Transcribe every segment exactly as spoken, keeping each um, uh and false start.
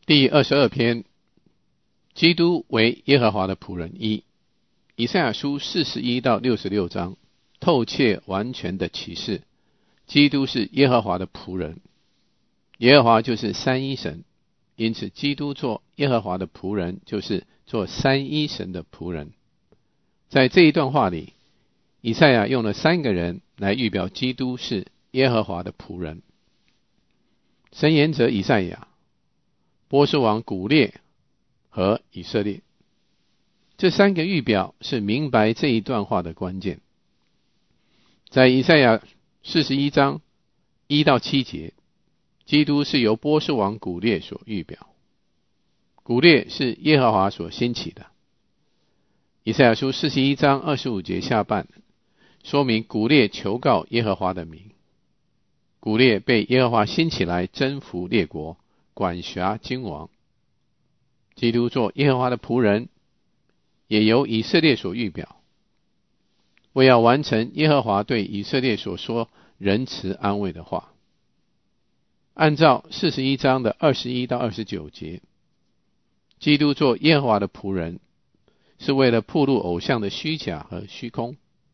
第二十二篇，基督为耶和华的仆人一。以赛亚书四十一到六十六章，透彻完全的启示，基督是耶和华的仆人。耶和华就是三一神，因此基督做耶和华的仆人，就是做三一神的仆人。在这一段话里，以赛亚用了三个人来预表基督是耶和华的仆人：神言者以赛亚、波斯王古列和以色列。这三个预表是明白这一段话的关键。在以赛亚四十一章一到七节，基督是由波斯王古列所预表，古列是耶和华所兴起的。以赛亚书四十一章二十五节下半说明古列求告耶和华的名，古列被耶和华兴起来征服列国，管辖君王。基督做耶和华的仆人，也由以色列所预表，为要完成耶和华对以色列所说仁慈安慰的话。按照四十一章的二十一到二十九节，基督做耶和华的仆人，是为了暴露偶像的虚假和虚空。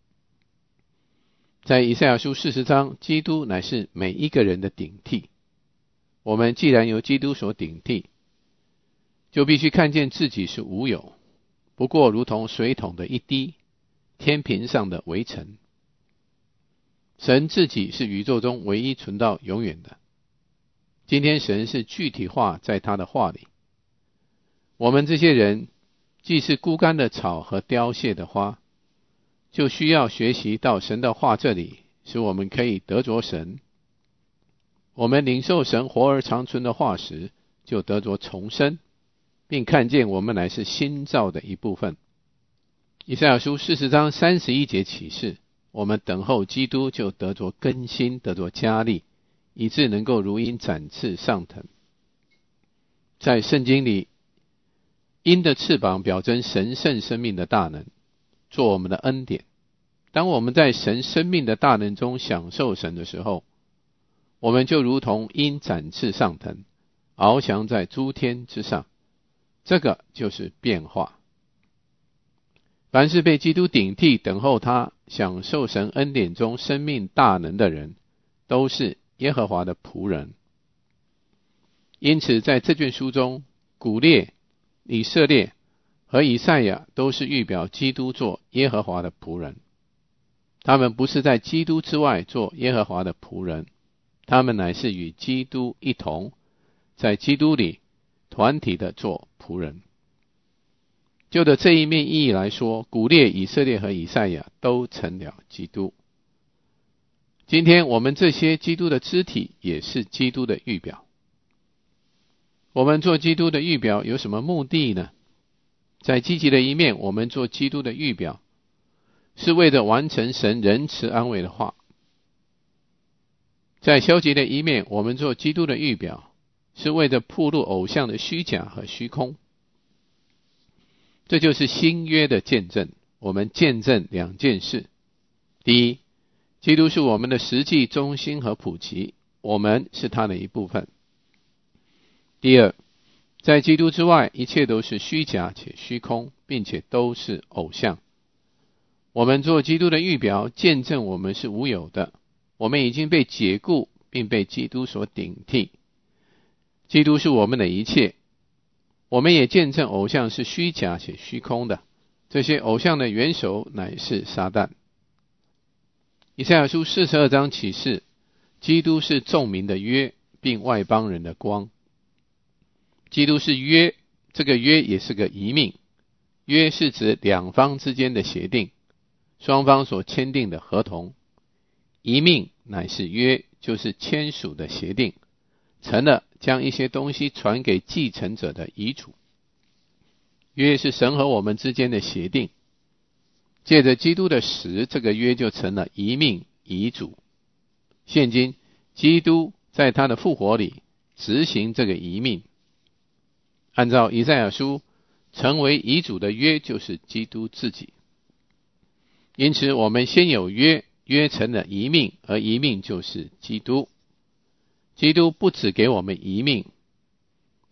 在以赛亚书四十章，基督乃是每一个人的顶替。我们既然由基督所顶替，就必须看见自己是无有，不过如同水桶的一滴，天平上的微尘。神自己是宇宙中唯一存到永远的。今天神是具体化在他的话里。我们这些人既是枯干的草和凋谢的花，就需要学习到神的话这里，使我们可以得着神。我们领受神活而长存的话时，就得着重生，并看见我们乃是新造的一部分。以赛亚书四十章三十一节启示，我们等候基督就得着更新，得着加力，以致能够如鹰展翅上腾。在圣经里，鹰的翅膀表征神圣生命的大能，做我们的恩典。当我们在神生命的大能中享受神的时候，我们就如同鹰展翅上腾，翱翔在诸天之上。这个就是变化。凡是被基督顶替，等候他享受神恩典中生命大能的人，都是耶和华的仆人。因此在这卷书中，古列、以色列和以赛亚都是预表基督做耶和华的仆人。他们不是在基督之外做耶和华的仆人，他们乃是与基督一同在基督里团体的做仆人。就的这一面意义来说，古列、以色列和以赛亚都成了基督。今天我们这些基督的肢体也是基督的预表。我们做基督的预表有什么目的呢？在积极的一面，我们做基督的预表是为了完成神仁慈安慰的话。在消极的一面，我们做基督的预表是为了暴露偶像的虚假和虚空。这就是新约的见证。我们见证两件事：第一，基督是我们的实际中心和普及，我们是他的一部分；第二，在基督之外，一切都是虚假且虚空，并且都是偶像。我们做基督的预表，见证我们是无有的，我们已经被解雇，并被基督所顶替。基督是我们的一切。我们也见证偶像是虚假且虚空的，这些偶像的元首乃是撒旦。以赛亚书四十二章启示，基督是众民的约，并外邦人的光。基督是约，这个约也是个遗命。约是指两方之间的协定，双方所签订的合同。遗命乃是约，就是签署的协定，成了将一些东西传给继承者的遗嘱。约是神和我们之间的协定，借着基督的死，这个约就成了遗命遗嘱。现今基督在他的复活里执行这个遗命。按照以赛亚书，成为遗嘱的约就是基督自己。因此我们先有约，约成了遗命，而遗命就是基督。基督不只给我们遗命，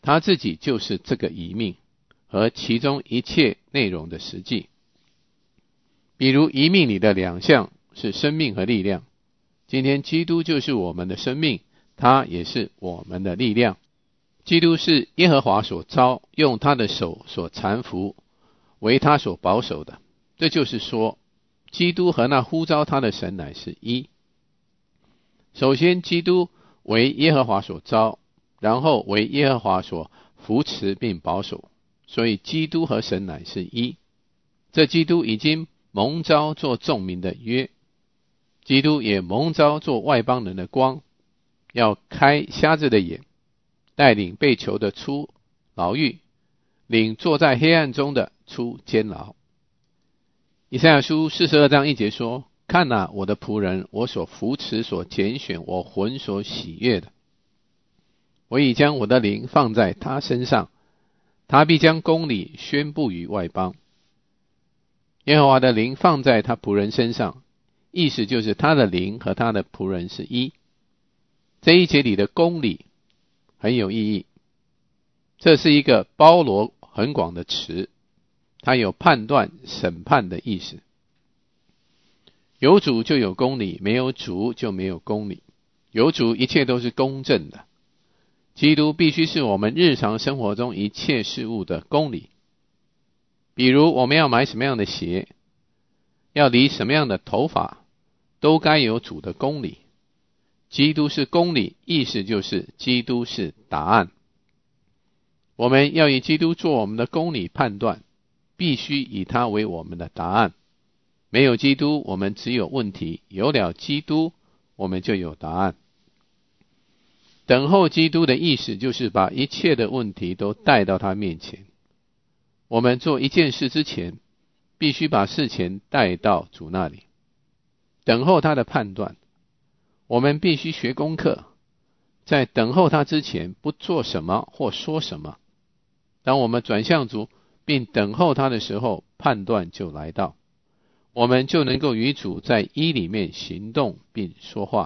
他自己就是这个遗命和其中一切内容的实际。比如遗命里的两项是生命和力量，今天基督就是我们的生命，他也是我们的力量。基督是耶和华所召，用他的手所搀扶，为他所保守的。这就是说，基督和那呼召他的神乃是一。首先，基督为耶和华所召，然后为耶和华所扶持并保守，所以基督和神乃是一。这基督已经蒙召做众民的约，基督也蒙召做外邦人的光，要开瞎子的眼，带领被囚的出牢狱，领坐在黑暗中的出监牢。以赛亚书四十二章一节说，看哪，我的仆人，我所扶持所拣选，我魂所喜悦的，我已将我的灵放在他身上，他必将公理宣布于外邦。耶和华的灵放在他仆人身上，意思就是他的灵和他的仆人是一。这一节里的公理很有意义，这是一个包罗很广的词，它有判断、审判的意思。有主就有公理，没有主就没有公理。有主一切都是公正的，基督必须是我们日常生活中一切事物的公理。比如我们要买什么样的鞋，要理什么样的头发，都该有主的公理。基督是公理，意思就是基督是答案。我们要以基督做我们的公理判断，必须以他为我们的答案。没有基督，我们只有问题；有了基督，我们就有答案。等候基督的意思就是把一切的问题都带到他面前。我们做一件事之前，必须把事情带到主那里，等候他的判断。我们必须学功课，在等候他之前不做什么或说什么。当我们转向主并等候他的时候，判断就来到，我们就能够与主在一里面行动并说话。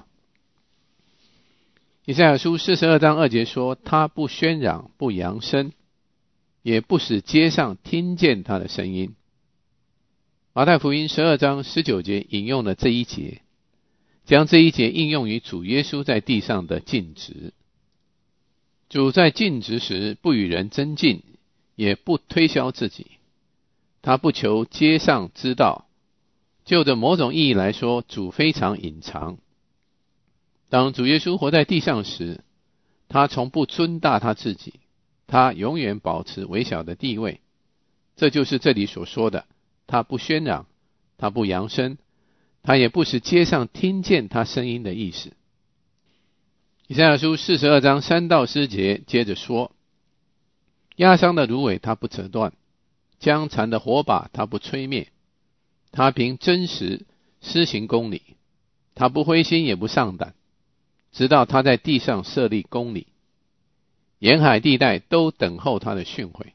以赛亚书四十二章二节说，他不喧嚷，不扬声，也不使街上听见他的声音。马太福音十二章十九节引用了这一节，将这一节应用于主耶稣在地上的尽职。主在尽职时不与人争竞，也不推销自己，他不求街上知道。就着某种意义来说，主非常隐藏。当主耶稣活在地上时，他从不尊大他自己，他永远保持微小的地位。这就是这里所说的，他不喧嚷，他不扬声，他也不使街上听见他声音的意思。以赛亚书四十二章三到四节接着说，压伤的芦苇他不折断，将残的火把他不吹灭，他凭真实施行公理，他不灰心也不丧胆，直到他在地上设立公理，沿海地带都等候他的训诲。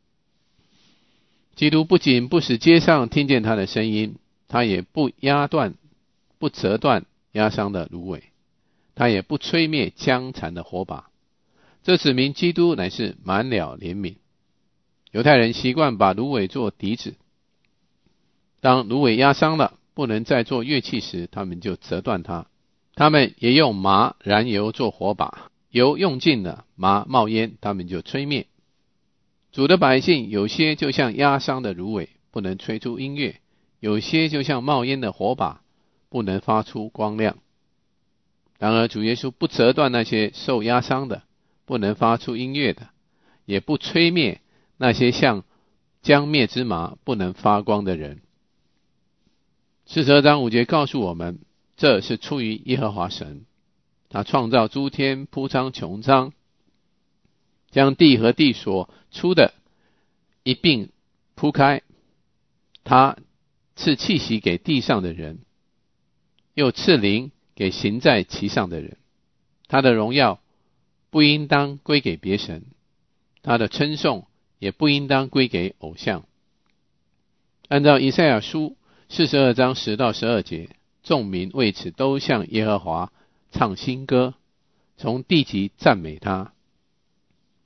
基督不仅不使街上听见他的声音，他也不压断不折断压伤的芦苇，他也不吹灭将残的火把。这指明基督乃是满了怜悯。犹太人习惯把芦苇做笛子，当芦苇压伤了，不能再做乐器时，他们就折断它。他们也用麻燃油做火把，油用尽了，麻冒烟，他们就吹灭。主的百姓有些就像压伤的芦苇，不能吹出音乐；有些就像冒烟的火把，不能发出光亮。然而主耶稣不折断那些受压伤的，不能发出音乐的，也不吹灭那些像将灭之麻不能发光的人。四十二章五节告诉我们，这是出于耶和华神，他创造诸天，铺张穹苍，将地和地所出的一并铺开。他赐气息给地上的人，又赐灵给行在其上的人。他的荣耀不应当归给别神，他的称颂也不应当归给偶像。按照以赛亚书四十二章十到十二节，众民为此都向耶和华唱新歌，从地极赞美他，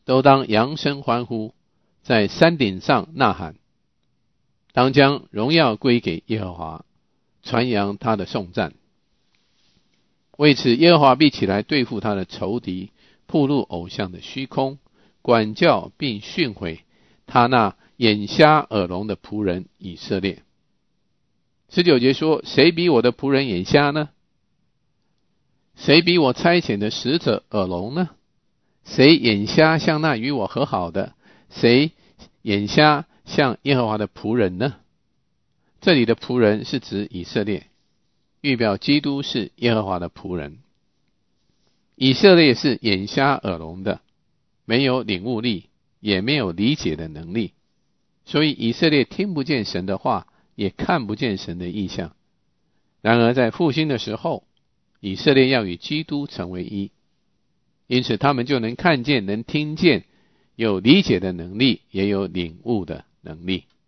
都当扬声欢呼，在山顶上呐喊，当将荣耀归给耶和华，传扬他的颂赞。为此，耶和华必起来对付他的仇敌，暴露偶像的虚空，管教并训诲他那眼瞎耳聋的仆人以色列。十九节说，谁比我的仆人眼瞎呢？谁比我差遣的使者耳聋呢？谁眼瞎像那与我和好的？谁眼瞎像耶和华的仆人呢？这里的仆人是指以色列，预表基督是耶和华的仆人。以色列是眼瞎耳聋的，没有领悟力，也没有理解的能力，所以以色列听不见神的话，也看不见神的意象。然而在复兴的时候，以色列要与基督成为一，因此他们就能看见，能听见，有理解的能力，也有领悟的能力。